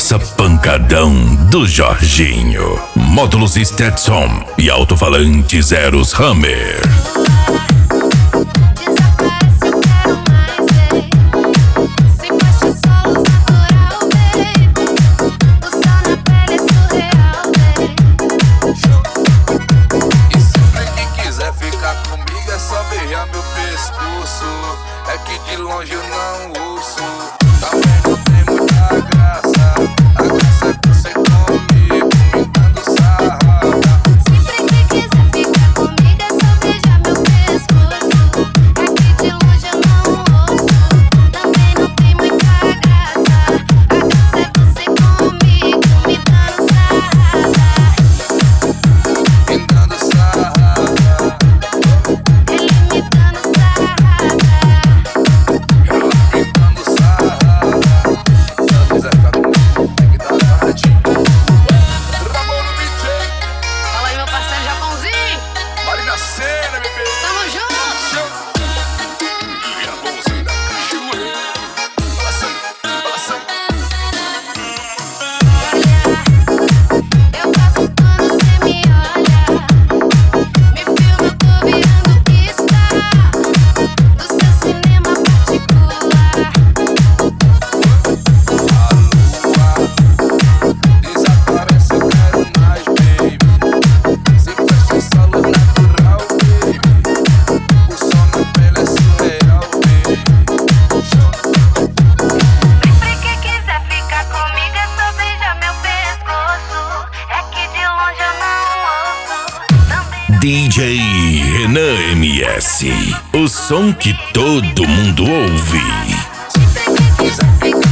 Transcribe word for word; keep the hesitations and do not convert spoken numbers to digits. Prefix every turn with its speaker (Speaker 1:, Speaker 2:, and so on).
Speaker 1: Massa pancadão do Jorginho. Módulos Stetson e alto-falantes Eros Hammer.
Speaker 2: É que de longe eu não ouço. Também não tem muita graça. A graça é você comigo, me dando sarrada.
Speaker 3: Sempre que quiser ficar comigo é só beijar meu pescoço. É que de longe eu não ouço. Também não tem muita graça. A graça é você comigo, me dando sarrada.
Speaker 2: Me dando sarrada.
Speaker 3: Ele me dando sarrada. Fala aí, meu parceiro Japãozinho.
Speaker 2: Mari na cena, bebê.
Speaker 3: Tamo junto.
Speaker 2: E a mãozinha da cachorra. Balançando, balançando.
Speaker 3: Eu passo quando cê me olha. Me filma, eu tô virando pista do seu cinema particular.
Speaker 2: Desaparece, eu quero mais, baby. Se fecha essa luz natural, baby. O som na pele é surreal, baby.
Speaker 3: Sempre que quiser ficar comigo é só beijar meu pescoço. É que de longe eu não ouço. Também
Speaker 1: D J Renan M S. O som que todo mundo ouve.
Speaker 3: sempre que quiser ficar